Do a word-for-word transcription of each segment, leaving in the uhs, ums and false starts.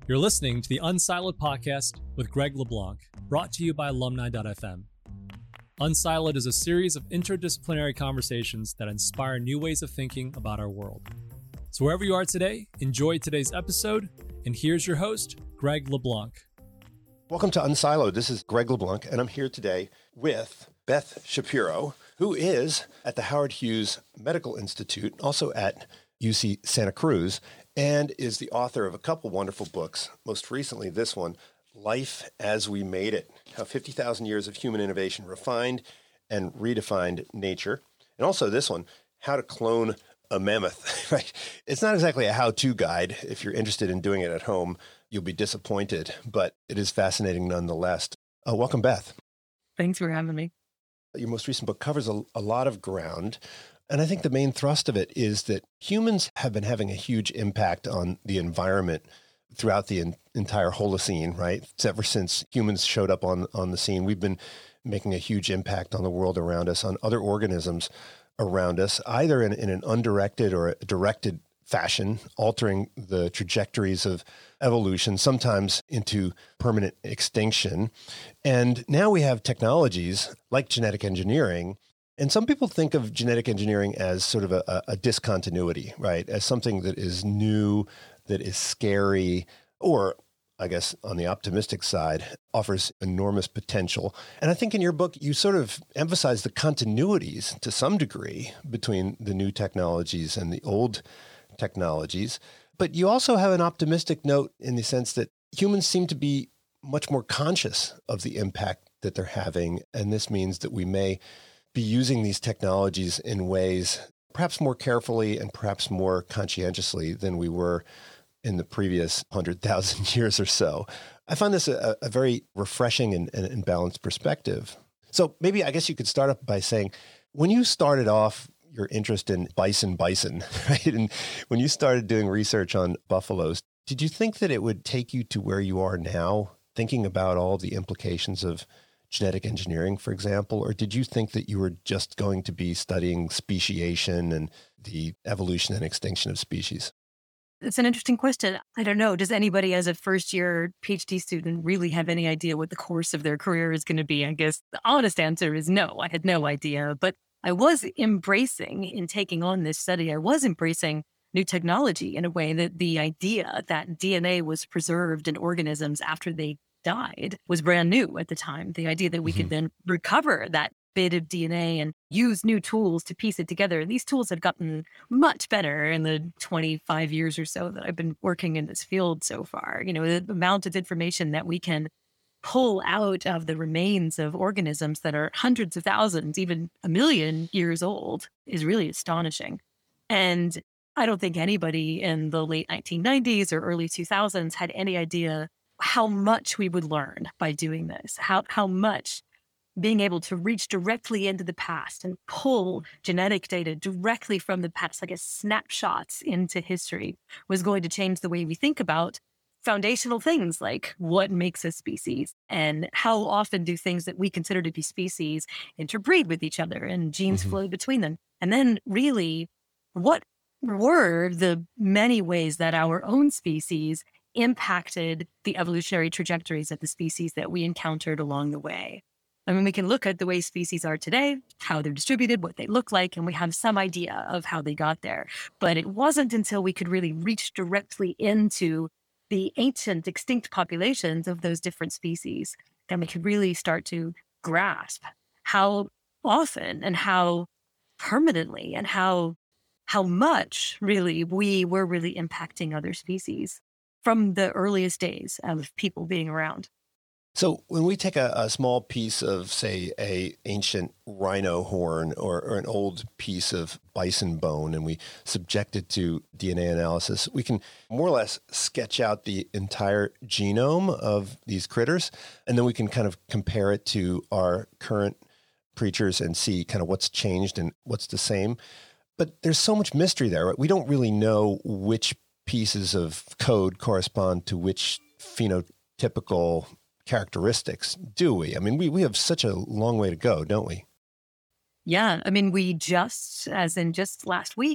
You're listening to the Unsiloed podcast with Greg LeBlanc, brought to you by alumni dot f m. Unsiloed is a series of interdisciplinary conversations that inspire new ways of thinking about our world. So wherever you are today, enjoy today's episode, and here's your host, Greg LeBlanc. Welcome to Unsiloed. This is Greg LeBlanc, and I'm here today with Beth Shapiro, who is at the Howard Hughes Medical Institute, also at U C Santa Cruz, and is the author of a couple wonderful books. Most recently, this one, Life as We Made It, How fifty thousand Years of Human Innovation Refined and Redefined Nature. And also this one, How to Clone a Mammoth. Right? It's not exactly a how-to guide. If you're interested in doing it at home, you'll be disappointed, but it is fascinating nonetheless. Uh, welcome, Beth. Thanks for having me. Your most recent book covers a, a lot of ground. And I think the main thrust of it is that humans have been having a huge impact on the environment throughout the in, entire Holocene, right? It's ever since humans showed up on, on the scene, we've been making a huge impact on the world around us, on other organisms around us, either in, in an undirected or a directed fashion, altering the trajectories of evolution, sometimes into permanent extinction. And now we have technologies like genetic engineering. And some people think of genetic engineering as sort of a, a discontinuity, right? As something that is new, that is scary, or I guess on the optimistic side, offers enormous potential. And I think in your book, you sort of emphasize the continuities to some degree between the new technologies and the old technologies. But you also have an optimistic note in the sense that humans seem to be much more conscious of the impact that they're having. And this means that we may be using these technologies in ways perhaps more carefully and perhaps more conscientiously than we were in the previous one hundred thousand years or so. I find this a, a very refreshing and, and, and balanced perspective. So maybe I guess you could start up by saying, when you started off your interest in bison bison, right? And when you started doing research on buffaloes, did you think that it would take you to where you are now, thinking about all the implications of genetic engineering, for example, or did you think that you were just going to be studying speciation and the evolution and extinction of species? It's an interesting question. I don't know. Does anybody as a first year PhD student really have any idea what the course of their career is going to be? I guess the honest answer is no. I had no idea, but I was embracing in taking on this study. I was embracing new technology in a way that the idea that D N A was preserved in organisms after they died was brand new at the time. The idea that we mm-hmm. could then recover that bit of D N A and use new tools to piece it together. These tools have gotten much better in the twenty-five years or so that I've been working in this field so far. You know, the amount of information that we can pull out of the remains of organisms that are hundreds of thousands, even a million years old is really astonishing. And I don't think anybody in the late nineteen nineties or early two thousands had any idea how much we would learn by doing this, how how much being able to reach directly into the past and pull genetic data directly from the past, like a snapshot into history, was going to change the way we think about foundational things like what makes a species and how often do things that we consider to be species interbreed with each other and genes mm-hmm. flow between them. And then really, what were the many ways that our own species impacted the evolutionary trajectories of the species that we encountered along the way? I mean, we can look at the way species are today, how they're distributed, what they look like, and we have some idea of how they got there. But it wasn't until we could really reach directly into the ancient extinct populations of those different species that we could really start to grasp how often and how permanently and how how much really we were really impacting other species from the earliest days of people being around. So when we take a, a small piece of, say, a ancient rhino horn or, or an old piece of bison bone and we subject it to D N A analysis, we can more or less sketch out the entire genome of these critters, and then we can kind of compare it to our current creatures and see kind of what's changed and what's the same. But there's so much mystery there, right? We don't really know which pieces of code correspond to which phenotypical characteristics, do we? I mean, we, we have such a long way to go, don't we? Yeah. I mean, we just, as in just last week,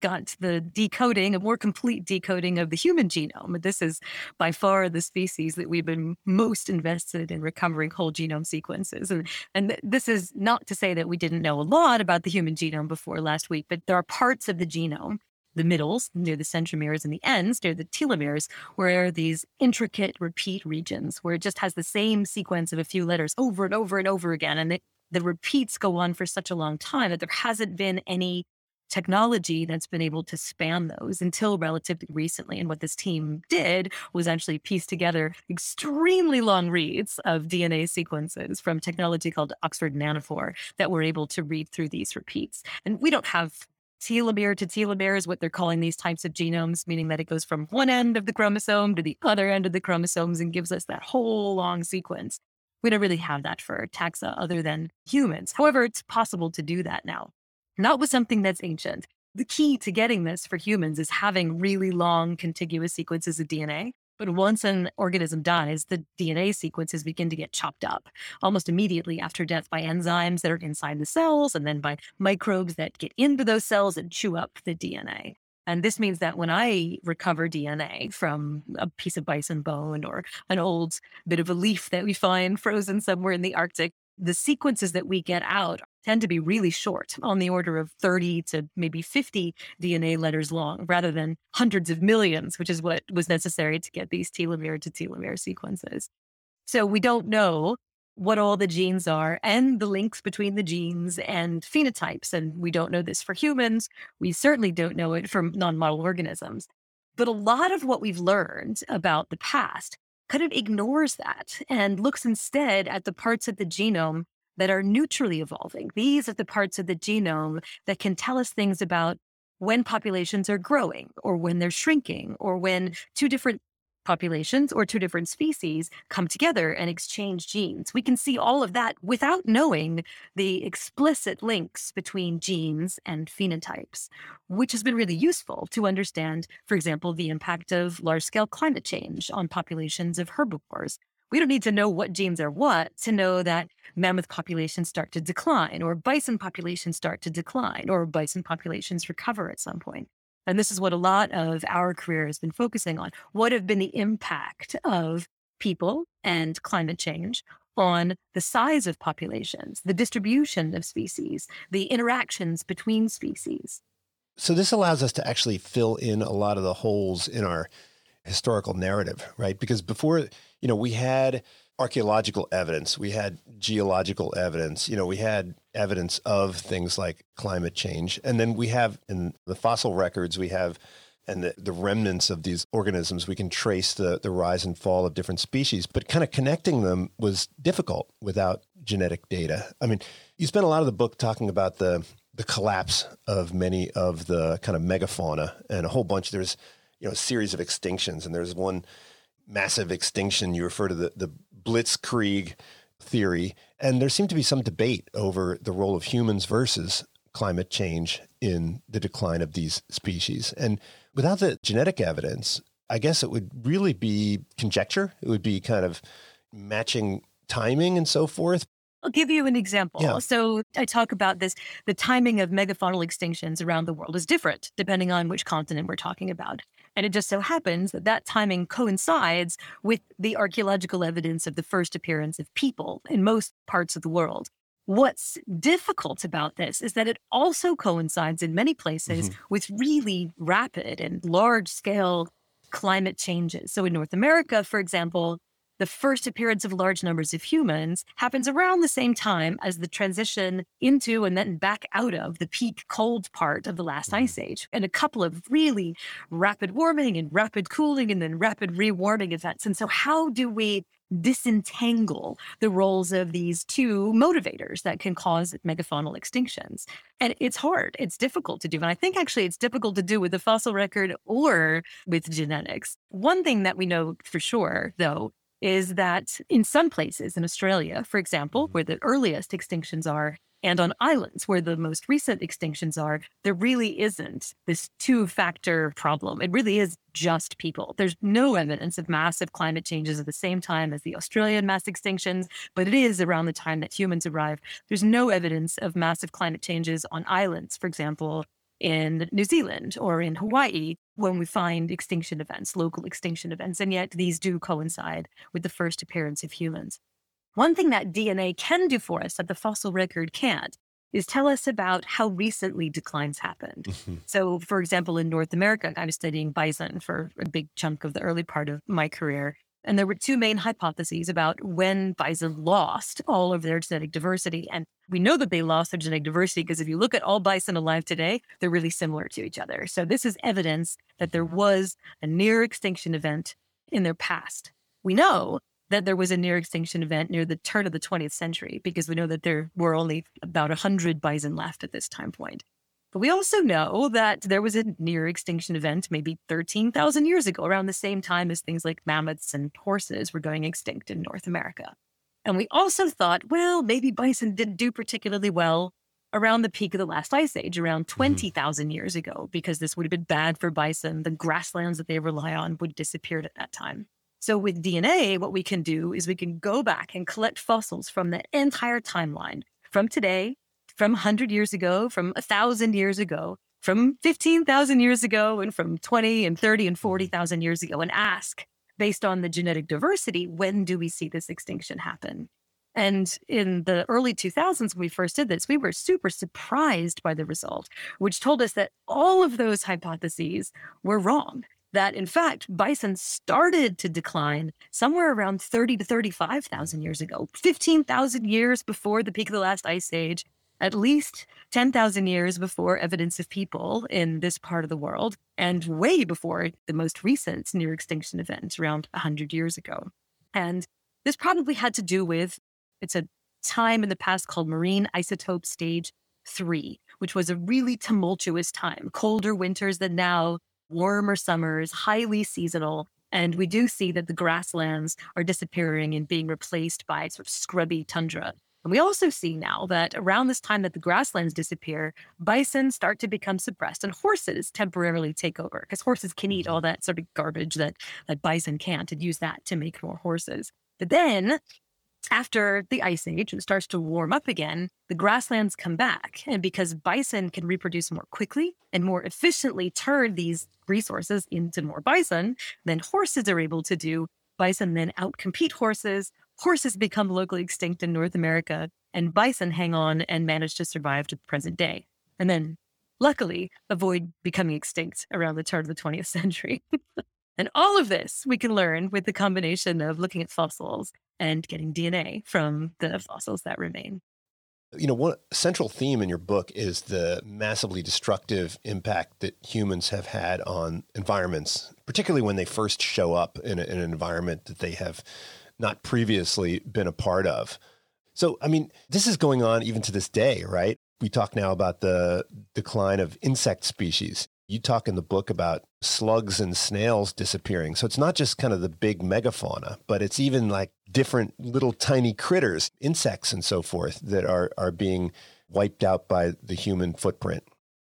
got the decoding, a more complete decoding of the human genome. This is by far the species that we've been most invested in recovering whole genome sequences. And, and th- this is not to say that we didn't know a lot about the human genome before last week, but there are parts of the genome, the middles near the centromeres and the ends near the telomeres, where these intricate repeat regions where it just has the same sequence of a few letters over and over and over again. And it, the repeats go on for such a long time that there hasn't been any technology that's been able to span those until relatively recently. And what this team did was actually piece together extremely long reads of D N A sequences from technology called Oxford Nanopore that were able to read through these repeats. And we don't have telomere to telomere is what they're calling these types of genomes, meaning that it goes from one end of the chromosome to the other end of the chromosomes and gives us that whole long sequence. We don't really have that for taxa other than humans. However, it's possible to do that now. Not with something that's ancient. The key to getting this for humans is having really long contiguous sequences of D N A. But once an organism dies, the D N A sequences begin to get chopped up almost immediately after death by enzymes that are inside the cells and then by microbes that get into those cells and chew up the D N A. And this means that when I recover D N A from a piece of bison bone or an old bit of a leaf that we find frozen somewhere in the Arctic, the sequences that we get out tend to be really short, on the order of thirty to maybe fifty D N A letters long, rather than hundreds of millions, which is what was necessary to get these telomere to telomere sequences. So we don't know what all the genes are and the links between the genes and phenotypes. And we don't know this for humans. We certainly don't know it for non-model organisms. But a lot of what we've learned about the past kind of ignores that and looks instead at the parts of the genome that are neutrally evolving. These are the parts of the genome that can tell us things about when populations are growing or when they're shrinking or when two different populations or two different species come together and exchange genes. We can see all of that without knowing the explicit links between genes and phenotypes, which has been really useful to understand, for example, the impact of large-scale climate change on populations of herbivores. We don't need to know what genes are what to know that mammoth populations start to decline or bison populations start to decline or bison populations recover at some point. And this is what a lot of our career has been focusing on. What have been the impact of people and climate change on the size of populations, the distribution of species, the interactions between species? So this allows us to actually fill in a lot of the holes in our historical narrative, right? Because before, you know, we had archaeological evidence, we had geological evidence, you know, we had evidence of things like climate change. And then we have in the fossil records, we have, and the, the remnants of these organisms, we can trace the, the rise and fall of different species, but kind of connecting them was difficult without genetic data. I mean, you spent a lot of the book talking about the, the collapse of many of the kind of megafauna and a whole bunch. There's, you know, a series of extinctions, and there's one massive extinction. You refer to the, the Blitzkrieg theory, and there seemed to be some debate over the role of humans versus climate change in the decline of these species. And without the genetic evidence, I guess it would really be conjecture. It would be kind of matching timing and so forth. I'll give you an example. Yeah. So I talk about this, the timing of megafaunal extinctions around the world is different depending on which continent we're talking about. And it just so happens that that timing coincides with the archaeological evidence of the first appearance of people in most parts of the world. What's difficult about this is that it also coincides in many places mm-hmm. with really rapid and large-scale climate changes. So in North America, for example, the first appearance of large numbers of humans happens around the same time as the transition into and then back out of the peak cold part of the last ice age, and a couple of really rapid warming and rapid cooling and then rapid rewarming events. And so how do we disentangle the roles of these two motivators that can cause megafaunal extinctions? And it's hard. It's difficult to do. And I think actually it's difficult to do with the fossil record or with genetics. One thing that we know for sure, though, is that in some places in Australia, for example, where the earliest extinctions are, and on islands where the most recent extinctions are, there really isn't this two-factor problem. It really is just people. There's no evidence of massive climate changes at the same time as the Australian mass extinctions, but it is around the time that humans arrive. There's no evidence of massive climate changes on islands, for example, in New Zealand or in Hawaii when we find extinction events, local extinction events. And yet these do coincide with the first appearance of humans. One thing that D N A can do for us that the fossil record can't is tell us about how recently declines happened. Mm-hmm. So, for example, in North America, I was studying bison for a big chunk of the early part of my career. And there were two main hypotheses about when bison lost all of their genetic diversity. And we know that they lost their genetic diversity because if you look at all bison alive today, they're really similar to each other. So this is evidence that there was a near extinction event in their past. We know that there was a near extinction event near the turn of the twentieth century, because we know that there were only about one hundred bison left at this time point. But we also know that there was a near extinction event maybe thirteen thousand years ago, around the same time as things like mammoths and horses were going extinct in North America. And we also thought, well, maybe bison didn't do particularly well around the peak of the last ice age, around twenty thousand mm-hmm. years ago, because this would have been bad for bison. The grasslands that they rely on would have disappeared at that time. So with D N A, what we can do is we can go back and collect fossils from the entire timeline, from today, from one hundred years ago, from one thousand years ago, from fifteen thousand years ago, and from twenty and thirty and forty thousand years ago, and ask, based on the genetic diversity, when do we see this extinction happen? And in the early two thousands, when we first did this, we were super surprised by the result, which told us that all of those hypotheses were wrong. That, in fact, bison started to decline somewhere around thirty to thirty-five thousand years ago, fifteen thousand years before the peak of the last ice age, at least ten thousand years before evidence of people in this part of the world, and way before the most recent near extinction event around one hundred years ago. And this probably had to do with, it's a time in the past called marine isotope stage three, which was a really tumultuous time, colder winters than now, warmer summers, highly seasonal. And we do see that the grasslands are disappearing and being replaced by sort of scrubby tundra. And we also see now that around this time that the grasslands disappear, bison start to become suppressed and horses temporarily take over, because horses can eat all that sort of garbage that, that bison can't, and use that to make more horses. But then after the ice age, it starts to warm up again, the grasslands come back. And because bison can reproduce more quickly and more efficiently turn these resources into more bison than horses are able to do, bison then outcompete horses. Horses become locally extinct in North America, and bison hang on and manage to survive to the present day. And then, luckily, avoid becoming extinct around the turn of the twentieth century. And all of this we can learn with the combination of looking at fossils and getting D N A from the fossils that remain. You know, one central theme in your book is the massively destructive impact that humans have had on environments, particularly when they first show up in, a, in an environment that they have not previously been a part of. So, I mean, this is going on even to this day, right? We talk now about the decline of insect species. You talk in the book about slugs and snails disappearing. So it's not just kind of the big megafauna, but it's even like different little tiny critters, insects and so forth, that are, are being wiped out by the human footprint.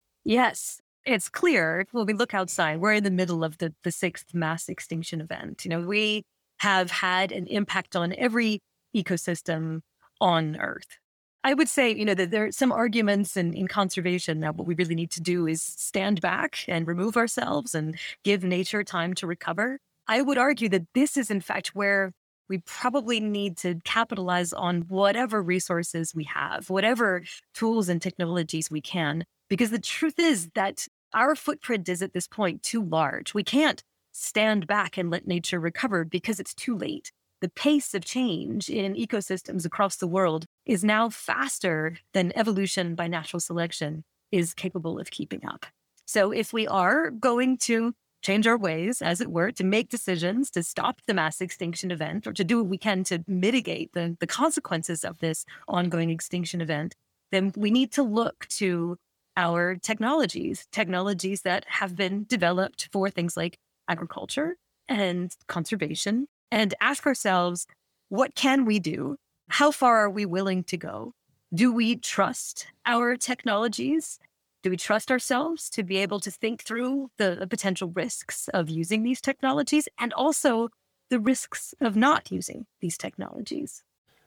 Yes, it's clear when we look outside, we're in the middle of the, the sixth mass extinction event. You know, we have had an impact on every ecosystem on Earth. I would say, you know, that there are some arguments in, in conservation that what we really need to do is stand back and remove ourselves and give nature time to recover. I would argue that this is, in fact, where we probably need to capitalize on whatever resources we have, whatever tools and technologies we can, because the truth is that our footprint is at this point too large. We can't stand back and let nature recover because it's too late. The pace of change in ecosystems across the world is now faster than evolution by natural selection is capable of keeping up. So if we are going to change our ways, as it were, to make decisions to stop the mass extinction event or to do what we can to mitigate the, the consequences of this ongoing extinction event, then we need to look to our technologies, technologies that have been developed for things like agriculture and conservation, and ask ourselves, what can we do? How far are we willing to go? Do we trust our technologies? Do we trust ourselves to be able to think through the, the potential risks of using these technologies and also the risks of not using these technologies?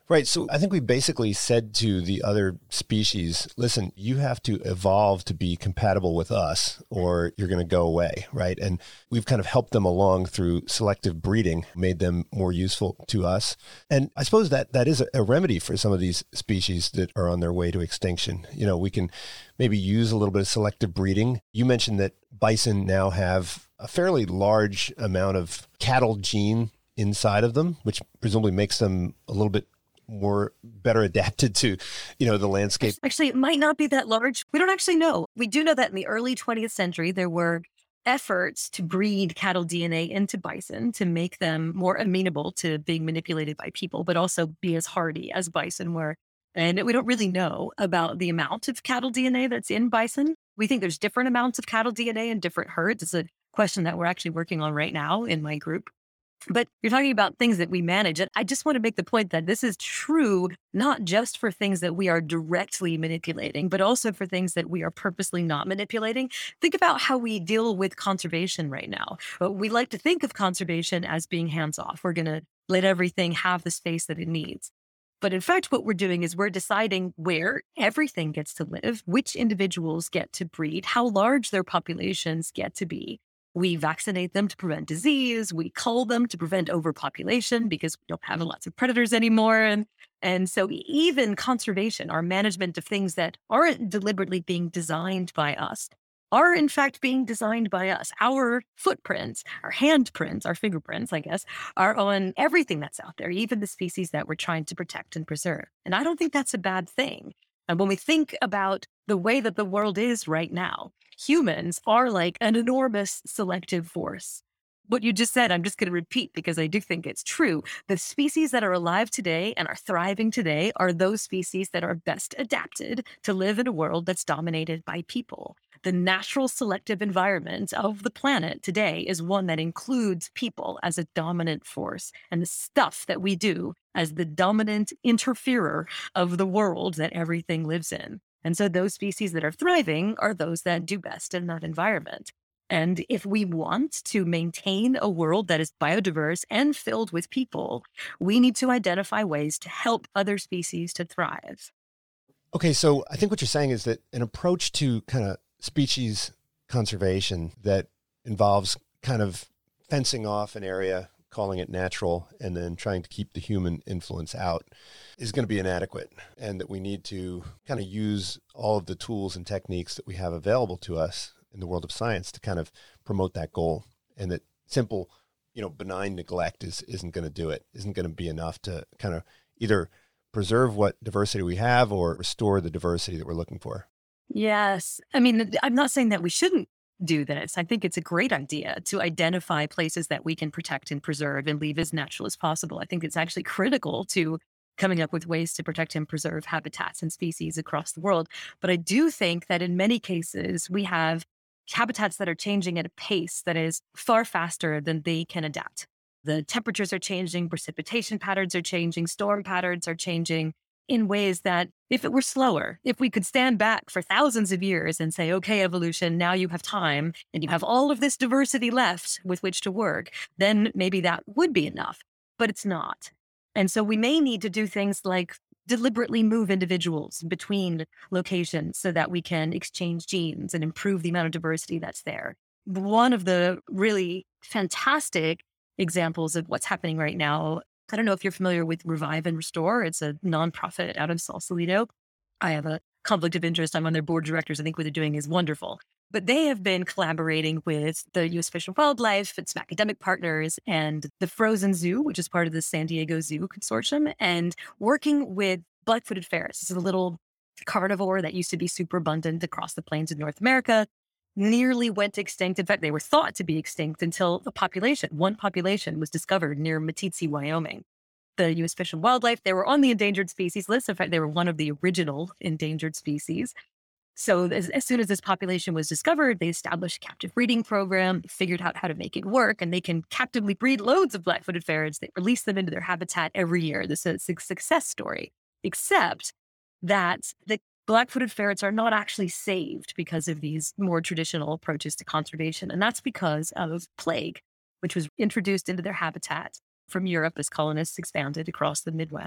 Right. So I think we basically said to the other species, listen, you have to evolve to be compatible with us or you're going to go away. Right. And we've kind of helped them along through selective breeding, made them more useful to us. And I suppose that that is a, a remedy for some of these species that are on their way to extinction. You know, we can maybe use a little bit of selective breeding. You mentioned that bison now have a fairly large amount of cattle gene inside of them, which presumably makes them a little bit more better adapted to, you know, the landscape. Actually, it might not be that large. We don't actually know. We do know that in the early twentieth century, there were efforts to breed cattle D N A into bison to make them more amenable to being manipulated by people, but also be as hardy as bison were. And we don't really know about the amount of cattle D N A that's in bison. We think there's different amounts of cattle D N A in different herds. It's a question that we're actually working on right now in my group. But you're talking about things that we manage. And I just want to make the point that this is true, not just for things that we are directly manipulating, but also for things that we are purposely not manipulating. Think about how we deal with conservation right now. But we like to think of conservation as being hands-off. We're going to let everything have the space that it needs. But in fact, what we're doing is we're deciding where everything gets to live, which individuals get to breed, how large their populations get to be. We vaccinate them to prevent disease. We cull them to prevent overpopulation because we don't have lots of predators anymore. And, and so even conservation, our management of things that aren't deliberately being designed by us, are in fact being designed by us. Our footprints, our handprints, our fingerprints, I guess, are on everything that's out there, even the species that we're trying to protect and preserve. And I don't think that's a bad thing. And when we think about the way that the world is right now, humans are like an enormous selective force. What you just said, I'm just going to repeat because I do think it's true. The species that are alive today and are thriving today are those species that are best adapted to live in a world that's dominated by people. The natural selective environment of the planet today is one that includes people as a dominant force, and the stuff that we do as the dominant interferer of the world that everything lives in. And so those species that are thriving are those that do best in that environment. And if we want to maintain a world that is biodiverse and filled with people, we need to identify ways to help other species to thrive. Okay, so I think what you're saying is that an approach to kind of species conservation that involves kind of fencing off an area, calling it natural, and then trying to keep the human influence out is going to be inadequate, and that we need to kind of use all of the tools and techniques that we have available to us in the world of science to kind of promote that goal, and that simple, you know, benign neglect is, isn't going to do it, isn't going to be enough to kind of either preserve what diversity we have or restore the diversity that we're looking for. Yes. I mean, I'm not saying that we shouldn't do this. I think it's a great idea to identify places that we can protect and preserve and leave as natural as possible. I think it's actually critical to coming up with ways to protect and preserve habitats and species across the world. But I do think that in many cases, we have habitats that are changing at a pace that is far faster than they can adapt. The temperatures are changing, precipitation patterns are changing, storm patterns are changing in ways that if it were slower, if we could stand back for thousands of years and say, okay, evolution, now you have time and you have all of this diversity left with which to work, then maybe that would be enough, but it's not. And so we may need to do things like deliberately move individuals between locations so that we can exchange genes and improve the amount of diversity that's there. One of the really fantastic examples of what's happening right now, I don't know if you're familiar with Revive and Restore. It's a nonprofit out of Sausalito. I have a conflict of interest. I'm on their board of directors. I think what they're doing is wonderful. But they have been collaborating with the U S Fish and Wildlife and some academic partners and the Frozen Zoo, which is part of the San Diego Zoo Consortium, and working with black-footed ferrets. This is a little carnivore that used to be super abundant across the plains of North America. Nearly went extinct. In fact, they were thought to be extinct until a population, one population was discovered near Meeteetse, Wyoming. The U S Fish and Wildlife, they were on the endangered species list. In fact, they were one of the original endangered species. So as, as soon as this population was discovered, they established a captive breeding program, figured out how to make it work, and they can captively breed loads of black-footed ferrets. They release them into their habitat every year. This is a success story, except that the black-footed ferrets are not actually saved because of these more traditional approaches to conservation. And that's because of plague, which was introduced into their habitat from Europe as colonists expanded across the Midwest.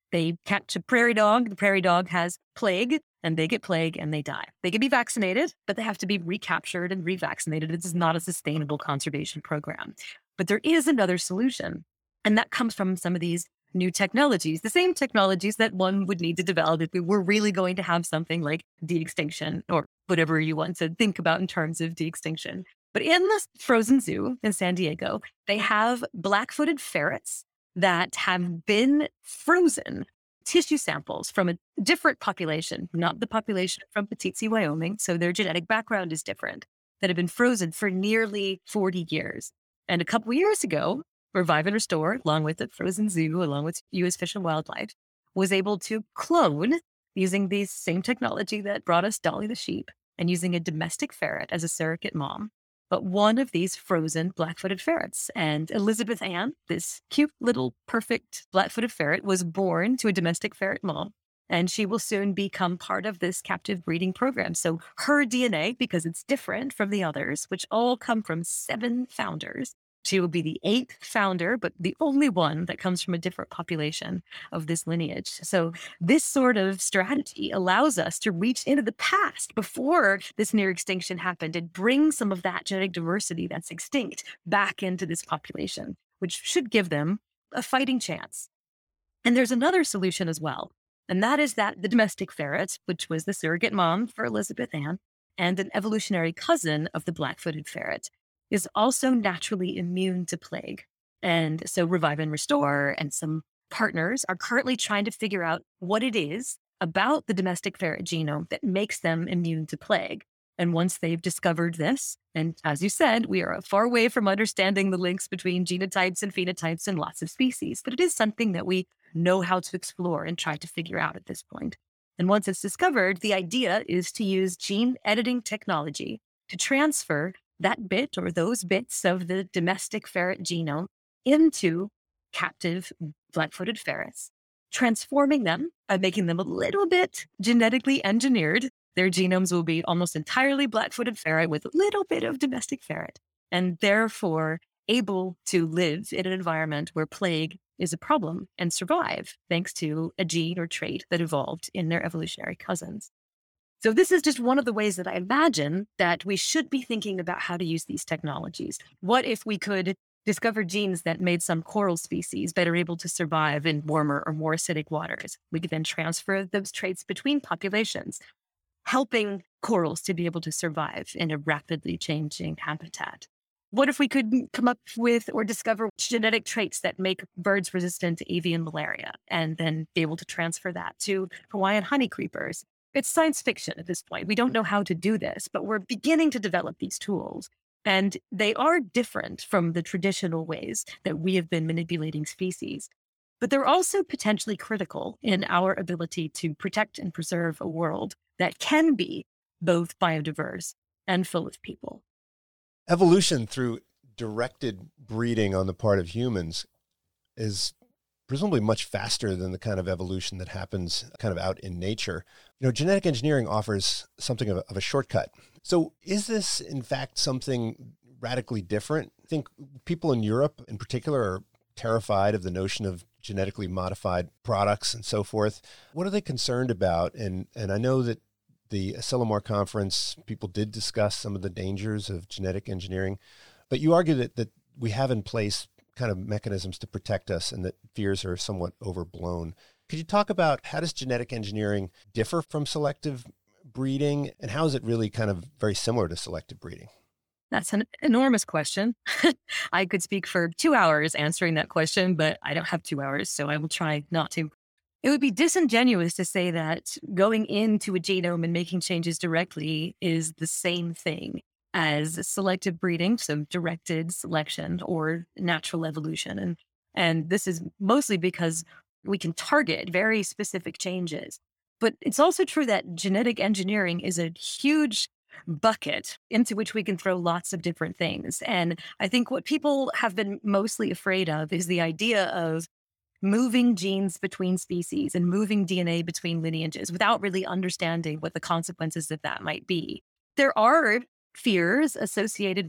They catch a prairie dog, the prairie dog has plague, and they get plague and they die. They can be vaccinated, but they have to be recaptured and revaccinated. This is not a sustainable conservation program. But there is another solution, and that comes from some of these new technologies, the same technologies that one would need to develop if we were really going to have something like de-extinction or whatever you want to think about in terms of de-extinction. But in the frozen zoo in San Diego, they have black-footed ferrets that have been frozen tissue samples from a different population, not the population from Petite, Wyoming. So their genetic background is different, that have been frozen for nearly forty years. And a couple of years ago, Revive and Restore, along with the Frozen Zoo, along with U S Fish and Wildlife, was able to clone using the same technology that brought us Dolly the sheep and using a domestic ferret as a surrogate mom, but one of these frozen black-footed ferrets. And Elizabeth Ann, this cute little perfect black-footed ferret, was born to a domestic ferret mom, and she will soon become part of this captive breeding program. So her D N A, because it's different from the others, which all come from seven founders, she will be the eighth founder, but the only one that comes from a different population of this lineage. So this sort of strategy allows us to reach into the past before this near extinction happened and bring some of that genetic diversity that's extinct back into this population, which should give them a fighting chance. And there's another solution as well, and that is that the domestic ferret, which was the surrogate mom for Elizabeth Ann and an evolutionary cousin of the black-footed ferret, is also naturally immune to plague. And so Revive and Restore and some partners are currently trying to figure out what it is about the domestic ferret genome that makes them immune to plague. And once they've discovered this, and as you said, we are far away from understanding the links between genotypes and phenotypes in lots of species, but it is something that we know how to explore and try to figure out at this point. And once it's discovered, the idea is to use gene editing technology to transfer that bit or those bits of the domestic ferret genome into captive black-footed ferrets, transforming them by making them a little bit genetically engineered. Their genomes will be almost entirely black-footed ferret with a little bit of domestic ferret, and therefore able to live in an environment where plague is a problem and survive thanks to a gene or trait that evolved in their evolutionary cousins. So this is just one of the ways that I imagine that we should be thinking about how to use these technologies. What if we could discover genes that made some coral species better able to survive in warmer or more acidic waters? We could then transfer those traits between populations, helping corals to be able to survive in a rapidly changing habitat. What if we could come up with or discover genetic traits that make birds resistant to avian malaria and then be able to transfer that to Hawaiian honeycreepers? It's science fiction at this point. We don't know how to do this, but we're beginning to develop these tools. And they are different from the traditional ways that we have been manipulating species. But they're also potentially critical in our ability to protect and preserve a world that can be both biodiverse and full of people. Evolution through directed breeding on the part of humans is presumably much faster than the kind of evolution that happens kind of out in nature. You know, genetic engineering offers something of a, of a shortcut. So is this, in fact, something radically different? I think people in Europe in particular are terrified of the notion of genetically modified products and so forth. What are they concerned about? And, and I know that the Asilomar conference, people did discuss some of the dangers of genetic engineering, but you argue that, that we have in place kind of mechanisms to protect us and that fears are somewhat overblown. Could you talk about how does genetic engineering differ from selective breeding, and how is it really kind of very similar to selective breeding? That's an enormous question. I could speak for two hours answering that question, but I don't have two hours, so I will try not to. It would be disingenuous to say that going into a genome and making changes directly is the same thing as selective breeding, so directed selection or natural evolution. And, and this is mostly because we can target very specific changes. But it's also true that genetic engineering is a huge bucket into which we can throw lots of different things. And I think what people have been mostly afraid of is the idea of moving genes between species and moving D N A between lineages without really understanding what the consequences of that might be. There are fears associated with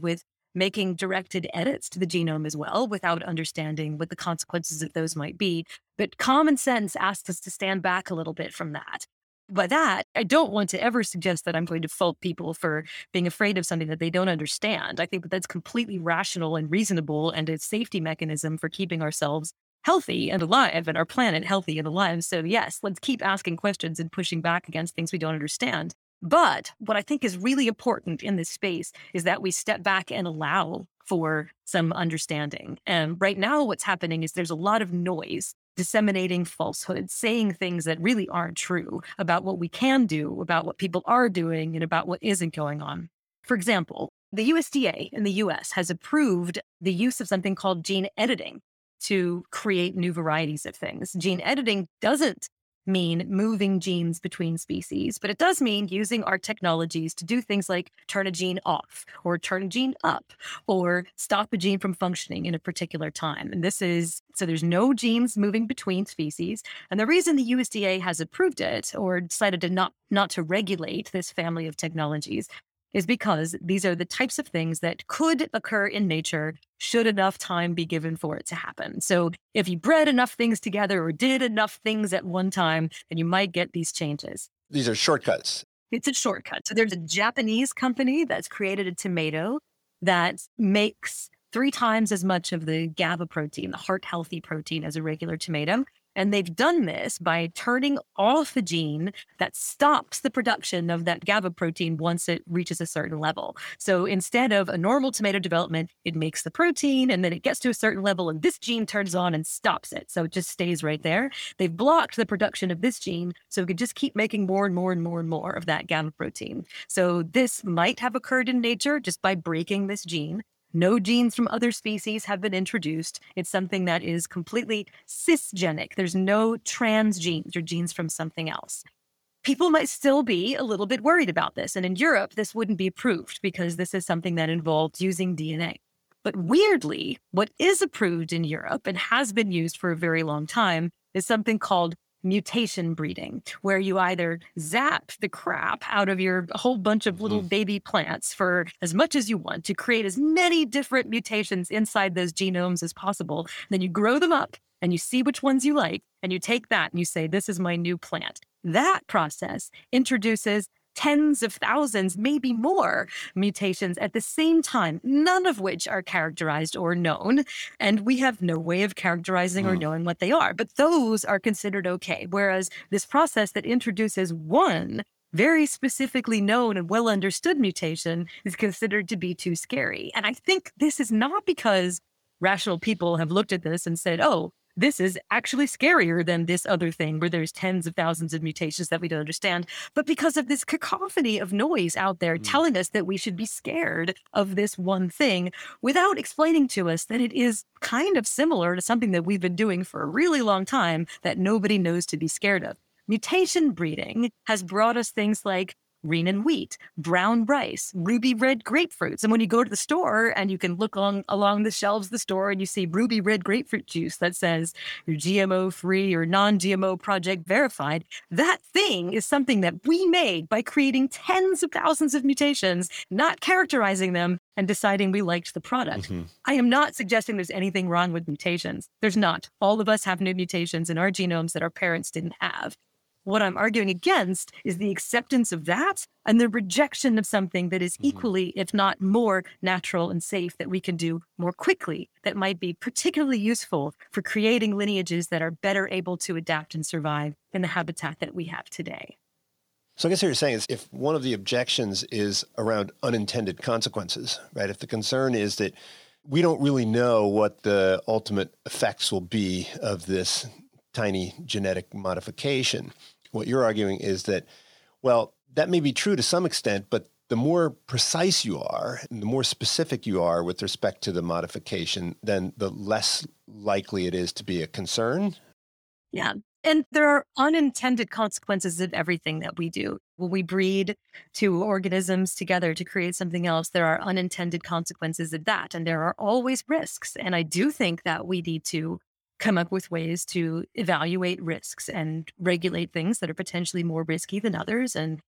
making directed edits to the genome as well without understanding what the consequences of those might be. But common sense asks us to stand back a little bit from that. By that, I don't want to ever suggest that I'm going to fault people for being afraid of something that they don't understand. I think that that's completely rational and reasonable and a safety mechanism for keeping ourselves healthy and alive and our planet healthy and alive. So yes, let's keep asking questions and pushing back against things we don't understand. But what I think is really important in this space is that we step back and allow for some understanding. And right now, what's happening is there's a lot of noise disseminating falsehoods, saying things that really aren't true about what we can do, about what people are doing, and about what isn't going on. For example, the U S D A in the U S has approved the use of something called gene editing to create new varieties of things. Gene editing doesn't mean moving genes between species, but it does mean using our technologies to do things like turn a gene off or turn a gene up or stop a gene from functioning in a particular time. And this is, so there's no genes moving between species. And the reason the U S D A has approved it or decided to not, not to regulate this family of technologies is because these are the types of things that could occur in nature should enough time be given for it to happen. So if you bred enough things together or did enough things at one time, then you might get these changes. These are shortcuts. It's a shortcut. So there's a Japanese company that's created a tomato that makes three times as much of the GABA protein, the heart-healthy protein, as a regular tomato. And they've done this by turning off a gene that stops the production of that GABA protein once it reaches a certain level. So instead of a normal tomato development, it makes the protein and then it gets to a certain level and this gene turns on and stops it. So it just stays right there. They've blocked the production of this gene so it could just keep making more and more and more and more of that GABA protein. So this might have occurred in nature just by breaking this gene. No genes from other species have been introduced. It's something that is completely cisgenic. There's no trans genes or genes from something else. People might still be a little bit worried about this. And in Europe, this wouldn't be approved because this is something that involves using D N A. But weirdly, what is approved in Europe and has been used for a very long time is something called mutation breeding, where you either zap the crap out of your whole bunch of little baby plants for as much as you want to create as many different mutations inside those genomes as possible. Then you grow them up and you see which ones you like, and you take that and you say, this is my new plant. That process introduces tens of thousands, maybe more mutations at the same time, none of which are characterized or known. And we have no way of characterizing mm. or knowing what they are. But those are considered okay. Whereas this process that introduces one very specifically known and well understood mutation is considered to be too scary. And I think this is not because rational people have looked at this and said, oh, this is actually scarier than this other thing where there's tens of thousands of mutations that we don't understand, but because of this cacophony of noise out there mm. telling us that we should be scared of this one thing without explaining to us that it is kind of similar to something that we've been doing for a really long time that nobody knows to be scared of. Mutation breeding has brought us things like Renan wheat, brown rice, ruby red grapefruits. And when you go to the store and you can look on along the shelves of the store and you see ruby red grapefruit juice that says you're G M O free or non-G M O project verified, that thing is something that we made by creating tens of thousands of mutations, not characterizing them and deciding we liked the product. Mm-hmm. I am not suggesting there's anything wrong with mutations. There's not. All of us have new mutations in our genomes that our parents didn't have. What I'm arguing against is the acceptance of that and the rejection of something that is equally, if not more, natural and safe that we can do more quickly, that might be particularly useful for creating lineages that are better able to adapt and survive in the habitat that we have today. So I guess what you're saying is if one of the objections is around unintended consequences, right? If the concern is that we don't really know what the ultimate effects will be of this tiny genetic modification, what you're arguing is that, well, that may be true to some extent, but the more precise you are and the more specific you are with respect to the modification, then the less likely it is to be a concern. Yeah. And there are unintended consequences of everything that we do. When we breed two organisms together to create something else, there are unintended consequences of that. And there are always risks. And I do think that we need to come up with ways to evaluate risks and regulate things that are potentially more risky than others and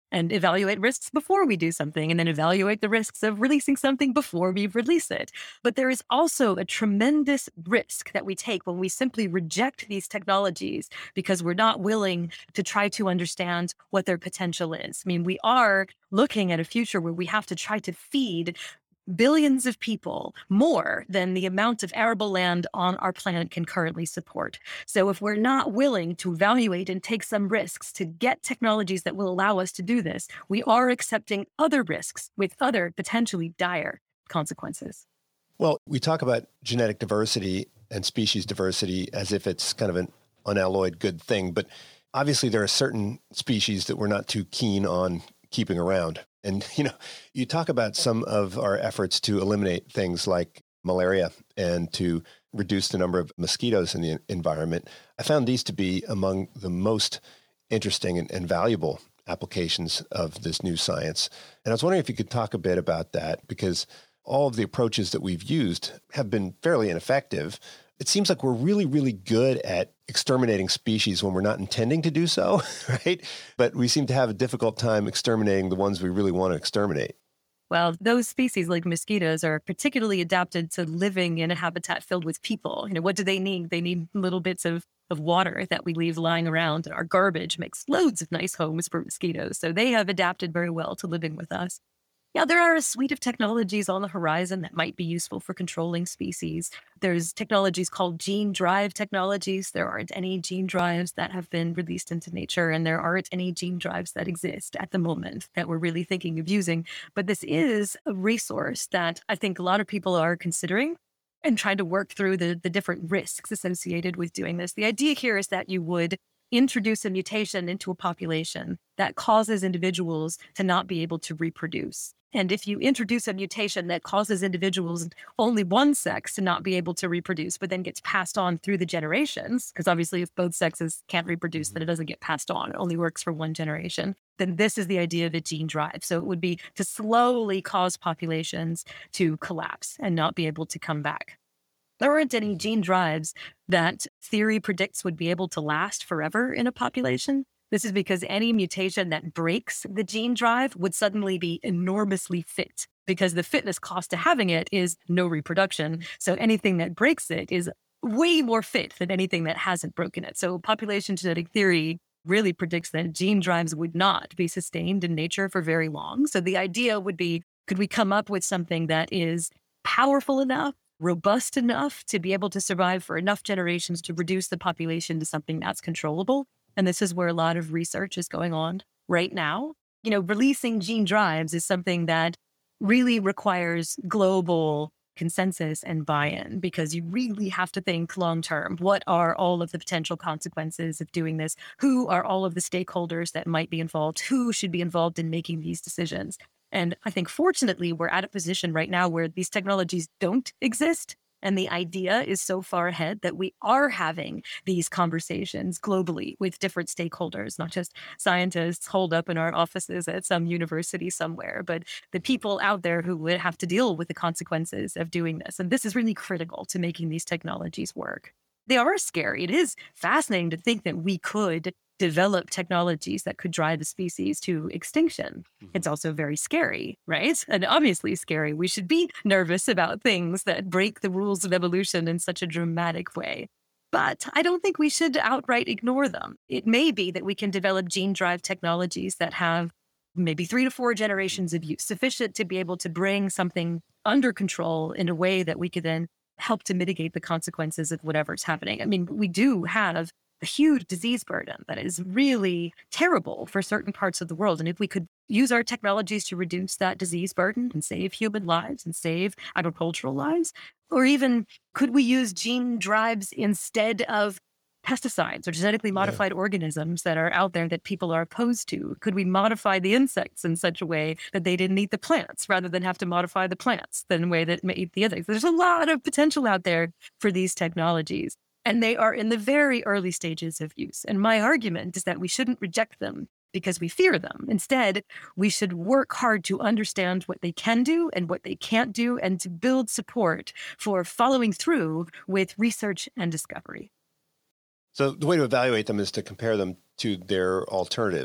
and evaluate risks before we do something, and then evaluate the risks of releasing something before we release it. But there is also a tremendous risk that we take when we simply reject these technologies because we're not willing to try to understand what their potential is. I mean, we are looking at a future where we have to try to feed billions of people more than the amount of arable land on our planet can currently support. So if we're not willing to evaluate and take some risks to get technologies that will allow us to do this, we are accepting other risks with other potentially dire consequences. Well, we talk about genetic diversity and species diversity as if it's kind of an unalloyed good thing, but obviously there are certain species that we're not too keen on keeping around. And, you know, you talk about some of our efforts to eliminate things like malaria and to reduce the number of mosquitoes in the environment. I found these to be among the most interesting and, and valuable applications of this new science. And I was wondering if you could talk a bit about that, because all of the approaches that we've used have been fairly ineffective. It seems like we're really, really good at exterminating species when we're not intending to do so, right? But we seem to have a difficult time exterminating the ones we really want to exterminate. Well, those species like mosquitoes are particularly adapted to living in a habitat filled with people. You know, what do they need? They need little bits of, of water that we leave lying around. And our garbage makes loads of nice homes for mosquitoes. So they have adapted very well to living with us. Yeah, there are a suite of technologies on the horizon that might be useful for controlling species. There's technologies called gene drive technologies. There aren't any gene drives that have been released into nature, and there aren't any gene drives that exist at the moment that we're really thinking of using. But this is a resource that I think a lot of people are considering and trying to work through the, the different risks associated with doing this. The idea here is that you would introduce a mutation into a population that causes individuals to not be able to reproduce. And if you introduce a mutation that causes individuals only one sex to not be able to reproduce, but then gets passed on through the generations, because obviously if both sexes can't reproduce, then it doesn't get passed on. It only works for one generation. Then this is the idea of a gene drive. So it would be to slowly cause populations to collapse and not be able to come back. There aren't any gene drives that theory predicts would be able to last forever in a population. This is because any mutation that breaks the gene drive would suddenly be enormously fit, because the fitness cost to having it is no reproduction. So anything that breaks it is way more fit than anything that hasn't broken it. So population genetic theory really predicts that gene drives would not be sustained in nature for very long. So the idea would be, could we come up with something that is powerful enough, robust enough to be able to survive for enough generations to reduce the population to something that's controllable? And this is where a lot of research is going on right now. You know, releasing gene drives is something that really requires global consensus and buy-in, because you really have to think long-term. What are all of the potential consequences of doing this? Who are all of the stakeholders that might be involved? Who should be involved in making these decisions? And I think, fortunately, we're at a position right now where these technologies don't exist. And the idea is so far ahead that we are having these conversations globally with different stakeholders, not just scientists holed up in our offices at some university somewhere, but the people out there who would have to deal with the consequences of doing this. And this is really critical to making these technologies work. They are scary. It is fascinating to think that we could develop technologies that could drive the species to extinction. It's also very scary, right? And obviously scary. We should be nervous about things that break the rules of evolution in such a dramatic way. But I don't think we should outright ignore them. It may be that we can develop gene drive technologies that have maybe three to four generations of use, sufficient to be able to bring something under control in a way that we could then help to mitigate the consequences of whatever's happening. I mean, we do have a huge disease burden that is really terrible for certain parts of the world. And if we could use our technologies to reduce that disease burden and save human lives and save agricultural lives, or even could we use gene drives instead of pesticides or genetically modified yeah. organisms that are out there that people are opposed to? Could we modify the insects in such a way that they didn't eat the plants rather than have to modify the plants in a way that may eat the insects? There's a lot of potential out there for these technologies. And they are in the very early stages of use. And my argument is that we shouldn't reject them because we fear them. Instead, we should work hard to understand what they can do and what they can't do, and to build support for following through with research and discovery. So the way to evaluate them is to compare them to their alternatives.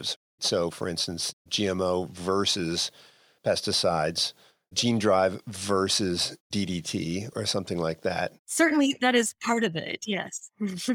So for instance, G M O versus pesticides, gene drive versus D D T or something like that. Certainly, that is part of it, yes.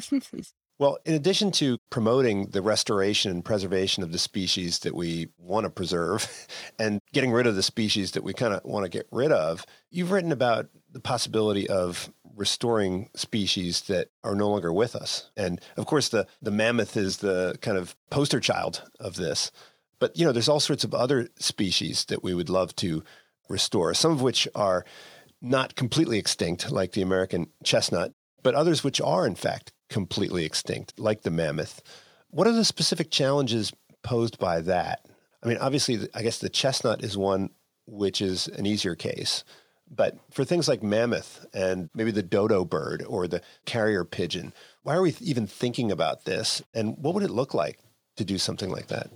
Well, in addition to promoting the restoration and preservation of the species that we want to preserve and getting rid of the species that we kind of want to get rid of, you've written about the possibility of restoring species that are no longer with us. And of course, the, the mammoth is the kind of poster child of this. But, you know, there's all sorts of other species that we would love to restore, some of which are not completely extinct, like the American chestnut, but others which are, in fact, completely extinct, like the mammoth. What are the specific challenges posed by that? I mean, obviously, I guess the chestnut is one which is an easier case. But for things like mammoth and maybe the dodo bird or the carrier pigeon, why are we even thinking about this? And what would it look like to do something like that?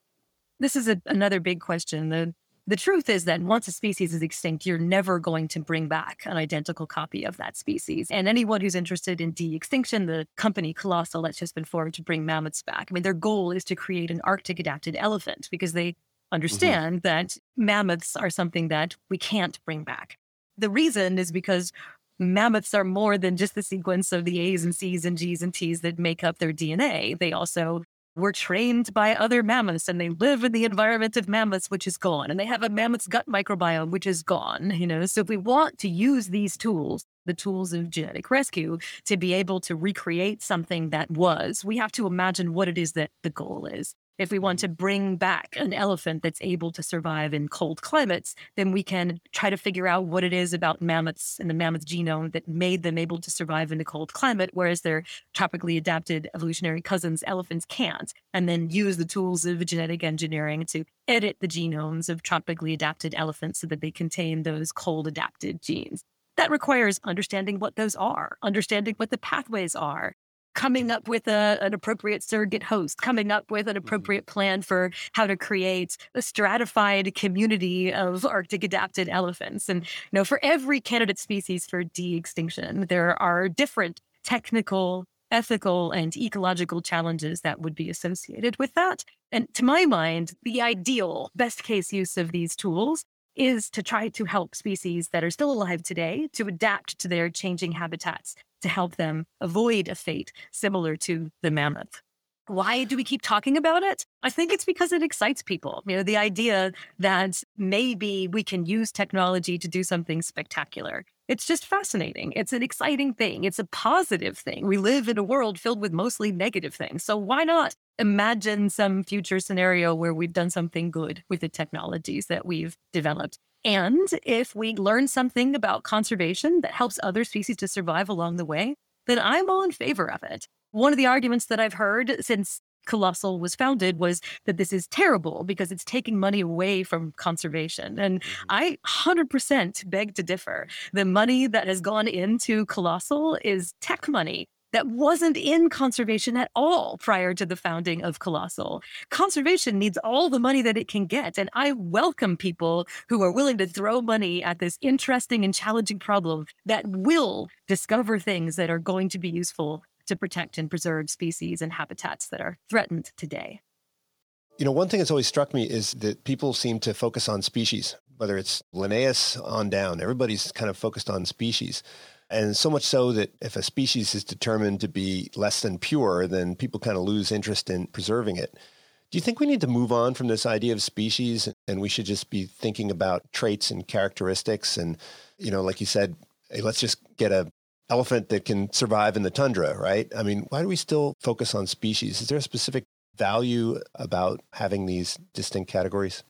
This is a, another big question. The The truth is that once a species is extinct, you're never going to bring back an identical copy of that species. And anyone who's interested in de-extinction, the company Colossal that's just been formed to bring mammoths back, I mean, their goal is to create an Arctic adapted elephant because they understand mm-hmm. that mammoths are something that we can't bring back. The reason is because mammoths are more than just the sequence of the A's and C's and G's and T's that make up their D N A. They also were trained by other mammoths and they live in the environment of mammoths, which is gone. And they have a mammoth's gut microbiome, which is gone. You know, so if we want to use these tools, the tools of genetic rescue, to be able to recreate something that was, we have to imagine what it is that the goal is. If we want to bring back an elephant that's able to survive in cold climates, then we can try to figure out what it is about mammoths and the mammoth genome that made them able to survive in a cold climate, whereas their tropically adapted evolutionary cousins, elephants, can't, and then use the tools of genetic engineering to edit the genomes of tropically adapted elephants so that they contain those cold adapted genes. That requires understanding what those are, understanding what the pathways are, coming up with a, an appropriate surrogate host, coming up with an appropriate plan for how to create a stratified community of Arctic adapted elephants. And, you know, for every candidate species for de-extinction, there are different technical, ethical, and ecological challenges that would be associated with that. And to my mind, the ideal best case use of these tools is to try to help species that are still alive today to adapt to their changing habitats, to help them avoid a fate similar to the mammoth. Why do we keep talking about it? I think it's because it excites people. You know, the idea that maybe we can use technology to do something spectacular. It's just fascinating. It's an exciting thing. It's a positive thing. We live in a world filled with mostly negative things. So why not imagine some future scenario where we've done something good with the technologies that we've developed? And if we learn something about conservation that helps other species to survive along the way, then I'm all in favor of it. One of the arguments that I've heard since Colossal was founded was that this is terrible because it's taking money away from conservation. And I one hundred percent beg to differ. The money that has gone into Colossal is tech money that wasn't in conservation at all prior to the founding of Colossal. Conservation needs all the money that it can get. And I welcome people who are willing to throw money at this interesting and challenging problem that will discover things that are going to be useful to protect and preserve species and habitats that are threatened today. You know, one thing that's always struck me is that people seem to focus on species, whether it's Linnaeus on down. Everybody's kind of focused on species. And so much so that if a species is determined to be less than pure, then people kind of lose interest in preserving it. Do you think we need to move on from this idea of species and we should just be thinking about traits and characteristics? And, you know, like you said, hey, let's just get a elephant that can survive in the tundra, right? I mean, why do we still focus on species? Is there a specific value about having these distinct categories?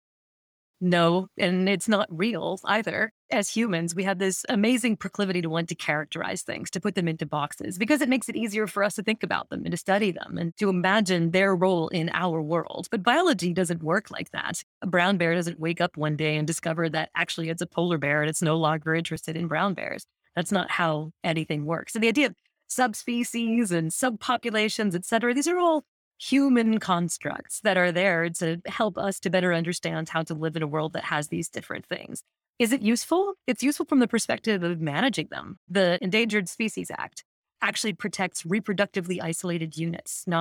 No, and it's not real either. As humans, we have this amazing proclivity to want to characterize things, to put them into boxes, because it makes it easier for us to think about them and to study them and to imagine their role in our world. But biology doesn't work like that. A brown bear doesn't wake up one day and discover that actually it's a polar bear and it's no longer interested in brown bears. That's not how anything works. So the idea of subspecies and subpopulations, et cetera, these are all human constructs that are there to help us to better understand how to live in a world that has these different things. Is it useful? It's useful from the perspective of managing them. The Endangered Species Act actually protects reproductively isolated units, not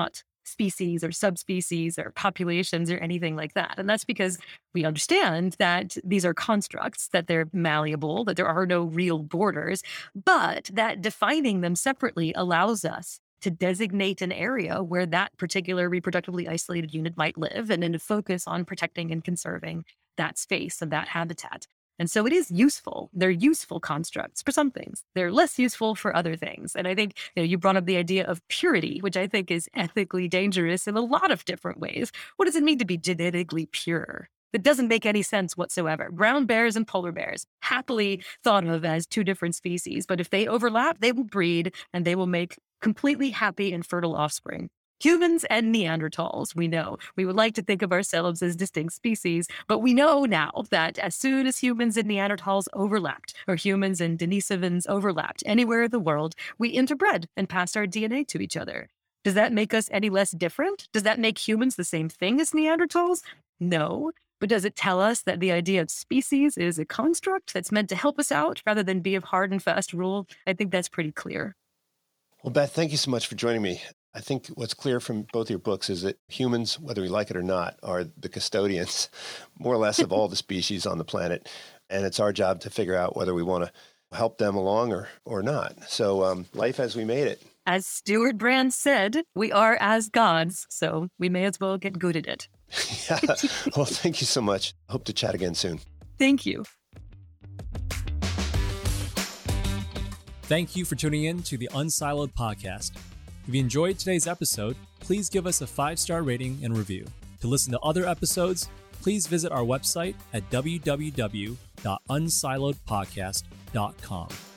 species or subspecies or populations or anything like that. And that's because we understand that these are constructs, that they're malleable, that there are no real borders, but that defining them separately allows us to designate an area where that particular reproductively isolated unit might live, and then to focus on protecting and conserving that space and that habitat. And so it is useful. They're useful constructs for some things. They're less useful for other things. And I think, you know, you brought up the idea of purity, which I think is ethically dangerous in a lot of different ways. What does it mean to be genetically pure? That doesn't make any sense whatsoever. Brown bears and polar bears, happily thought of as two different species, but if they overlap, they will breed and they will make completely happy and fertile offspring. Humans and Neanderthals, we know. We would like to think of ourselves as distinct species, but we know now that as soon as humans and Neanderthals overlapped, or humans and Denisovans overlapped anywhere in the world, we interbred and passed our D N A to each other. Does that make us any less different? Does that make humans the same thing as Neanderthals? No. But does it tell us that the idea of species is a construct that's meant to help us out rather than be of hard and fast rule? I think that's pretty clear. Well, Beth, thank you so much for joining me. I think what's clear from both your books is that humans, whether we like it or not, are the custodians, more or less, of all the species on the planet. And it's our job to figure out whether we want to help them along or, or not. So um, life as we made it. As Stuart Brand said, we are as gods, so we may as well get good at it. Yeah. Well, thank you so much. Hope to chat again soon. Thank you. Thank you for tuning in to the Unsiloed podcast. If you enjoyed today's episode, please give us a five-star rating and review. To listen to other episodes, please visit our website at w w w dot unsiloed podcast dot com.